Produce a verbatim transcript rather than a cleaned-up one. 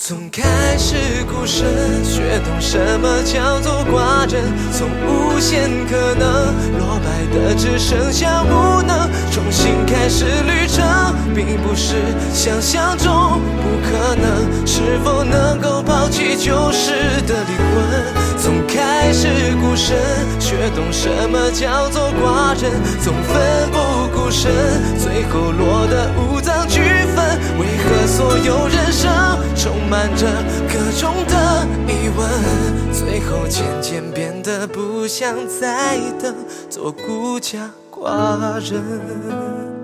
从开始孤身，学懂什么叫做寡人，从无限可能，落败的只剩下无能，重新开始旅程，并不是想象中不可能，是否能够抛弃旧时的灵魂？从开始孤身，学懂什么叫做寡人，从奋不顾身，最后落得五脏俱焚，为何所有人生充满着各种的疑问，最后渐渐变得不想再等，做孤家寡人。